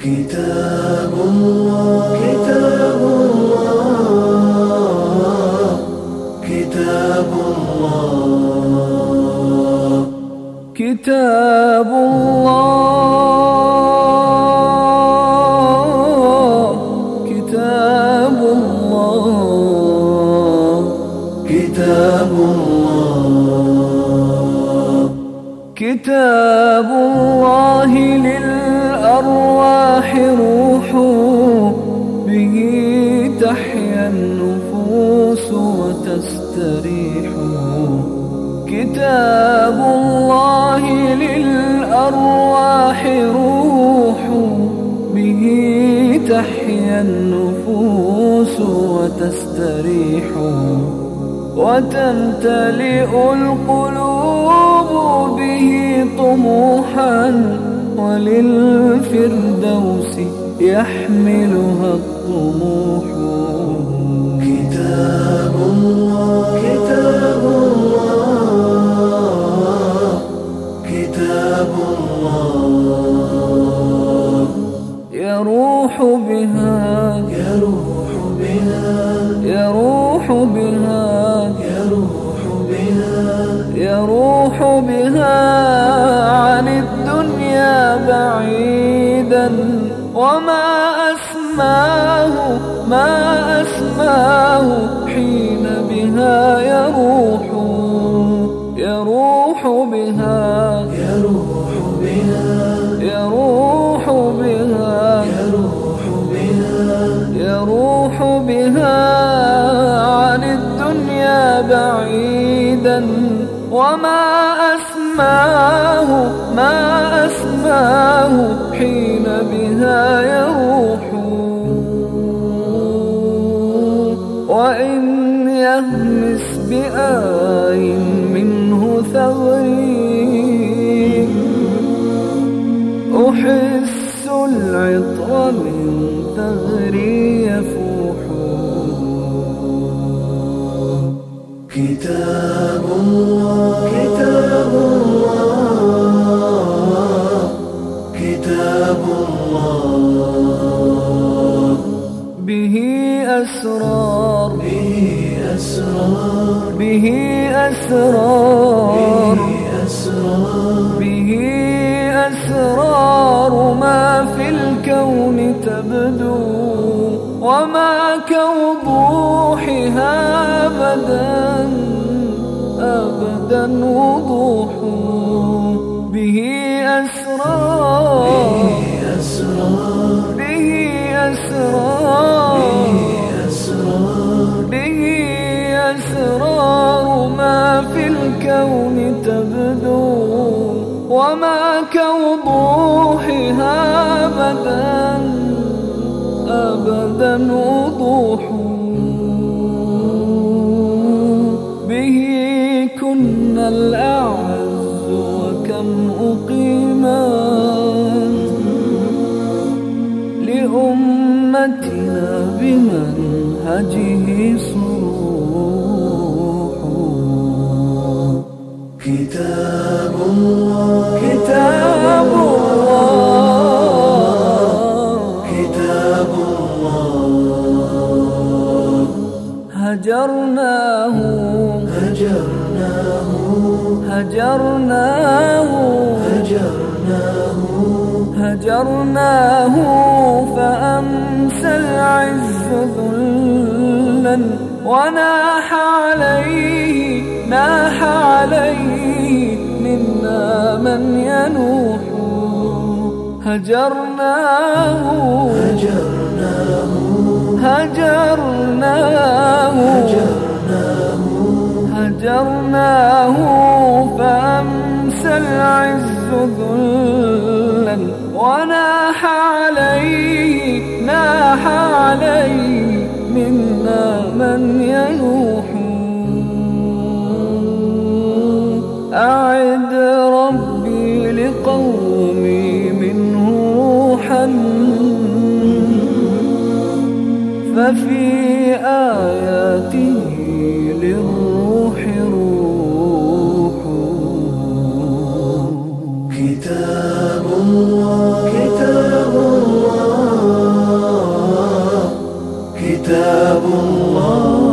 كتاب الله كتاب الله كتاب الله كتاب الله كتاب الله كتاب الله كتاب الله للأرواح روح به تحيا النفوس وتستريح كتاب الله للأرواح روح به تحيا النفوس وتستريح وتمتلئ القلوب به طموحا وللفردوس يحملها الطموح كتاب الله كتاب الله كتاب الله يروح بها يروح بها يروح بها يروح بها يروح بها عن الدنيا بعيدا وما أسماه ما أسماه حين بها يروح يروح بها يروح بها يروح بها يروح بها يروح بها عن الدنيا بعيدا وما أسماه ما أسماه حين بها يروح وإن يهمس بآي منه ثغري أحس العطر من ثغري يفوح كتاب الله كتاب الله كتاب الله به أسرار به أسرار به أسرار به أسرار ما في الكون تبدو وما كوضوحها أبدا وضوح به أسرار به أسرار به أسرار ما في الكون تبدو وما كوضوحها أبدا وضوح به كنا الأعز وكم أقيمت لأمتنا بمنهجه صروح كتاب الله كتاب الله كتاب الله هجرناه هجرناه هجرناه هجرناه هجرناه فأمسى العز ذلا وناح عليه ناح عليه منا من ينوح هجرناه هجرناه هجرناه هجرناه فأمسى العز ذلا وناح عليه ناح عليه منا من ينوح أعد ربي لقومي منه روحا ففي آياته للروح روح كتاب الله كتاب الله الله